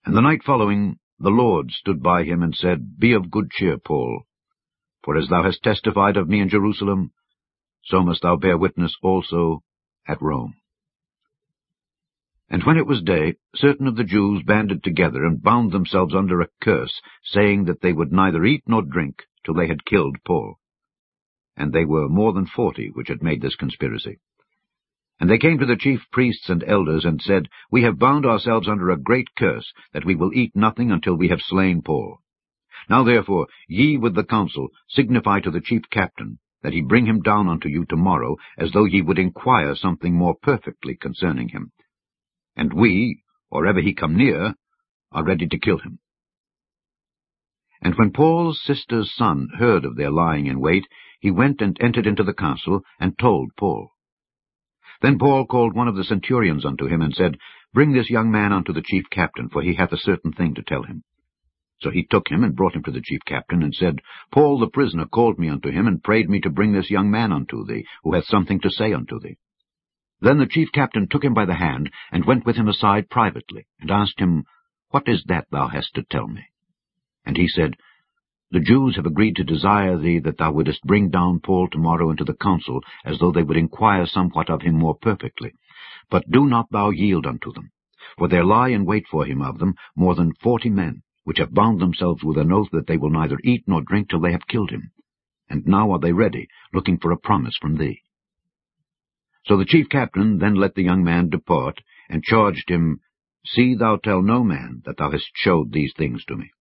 And the night following, the Lord stood by him and said, Be of good cheer, Paul, for as thou hast testified of me in Jerusalem, so must thou bear witness also at Rome. And when it was day, certain of the Jews banded together and bound themselves under a curse, saying that they would neither eat nor drink till they had killed Paul. And they were more than 40 which had made this conspiracy. And they came to the chief priests and elders, and said, We have bound ourselves under a great curse, that we will eat nothing until we have slain Paul. Now therefore, ye with the council signify to the chief captain, that he bring him down unto you tomorrow, as though ye would inquire something more perfectly concerning him. And we, or ever he come near, are ready to kill him. And when Paul's sister's son heard of their lying in wait, he went and entered into the castle, and told Paul. Then Paul called one of the centurions unto him, and said, Bring this young man unto the chief captain, for he hath a certain thing to tell him. So he took him, and brought him to the chief captain, and said, Paul the prisoner called me unto him, and prayed me to bring this young man unto thee, who hath something to say unto thee. Then the chief captain took him by the hand, and went with him aside privately, and asked him, What is that thou hast to tell me? And he said, The Jews have agreed to desire thee that thou wouldest bring down Paul tomorrow into the council, as though they would inquire somewhat of him more perfectly. But do not thou yield unto them, for there lie in wait for him of them more than 40 men, which have bound themselves with an oath that they will neither eat nor drink till they have killed him. And now are they ready, looking for a promise from thee. So the chief captain then let the young man depart, and charged him, See thou tell no man that thou hast showed these things to me.